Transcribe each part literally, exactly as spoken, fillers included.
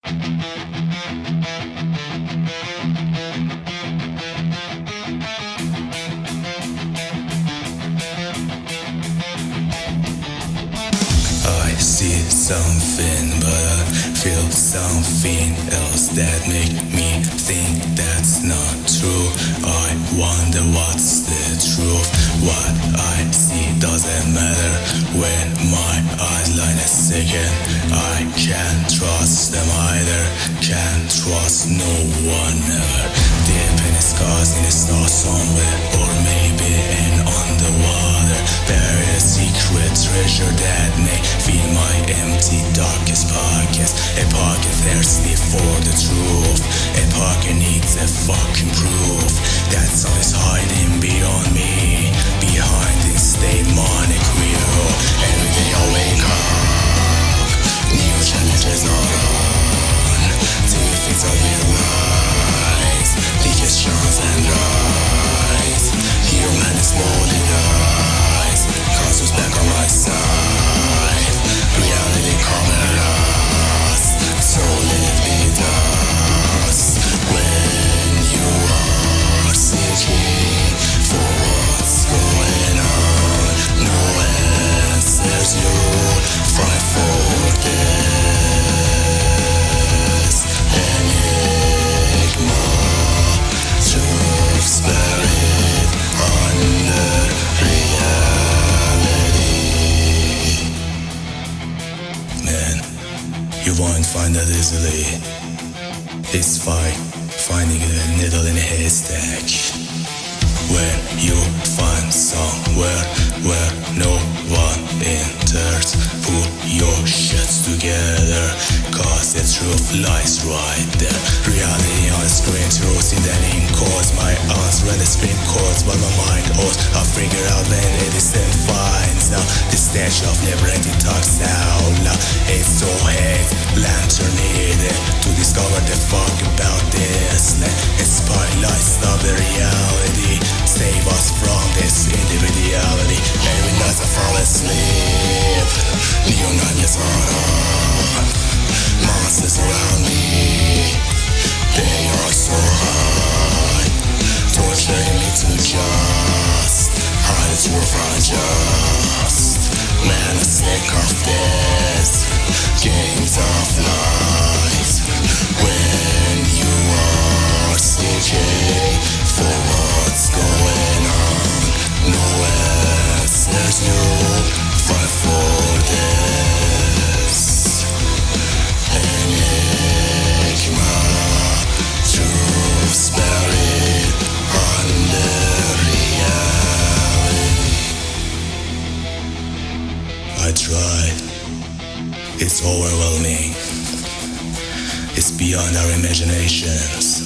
I see something, but I feel something else that make me think that's not true. I wonder what's the truth. What I see doesn't matter when my eyes line a second. I can't trust them either, can't trust no one ever. Deep in the skies, in the stars somewhere, or maybe in underwater, there is a secret treasure that may fill my empty darkest pockets. A pocket thirsty for the truth, a pocket needs a fucking proof that something's hiding beyond me, behind this demonic wheel. Every day I wake up, new challenges are on, till things are realized, the questions and rise. Human is slowly dies, cause who's back on my side, reality come at us, so let it be dust. When you are seeking for what's going on, no answers, you fight for this enigma, truth's buried under reality. Man, you won't find that easily. It's like finding a needle in a haystack. When you find somewhere where no one enters, put your shits together, cause the truth lies right there. Reality on the screen, truth in the name codes. My eyes run the screen codes, but my mind owes. I figure out when it is then finds out the stench of never-ending talks out loud. It's so hate, lantern needed to discover the fuck about this land. It's spotlights of the reality, save us from this individuality. Every night I fall asleep, neon nightmares are on, monsters around me, they are so high, torturing me to just hide the truth unjust. Man, I'm sick of this games of lies. When you are seeking for what's going on, no answers, you fight for this enigma, truth's buried under reality. I tried, it's overwhelming, it's beyond our imaginations.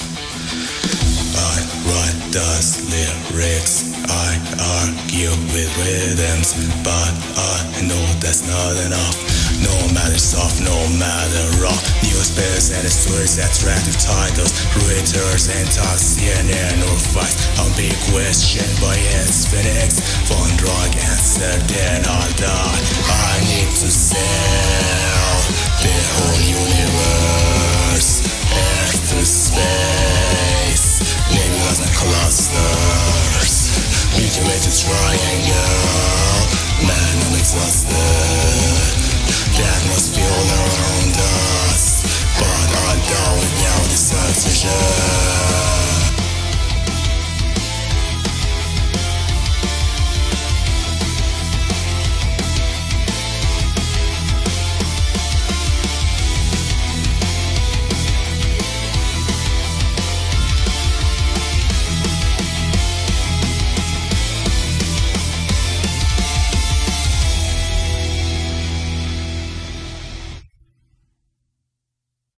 I write those lyrics, I argue with rhythms, but I know that's not enough. No matter soft, no matter rough, newspapers and the stories, attractive titles, Reuters and talks, C N N or Vice. I'm being questioned by its Phoenix, one drug answer, then I'll die. I need to say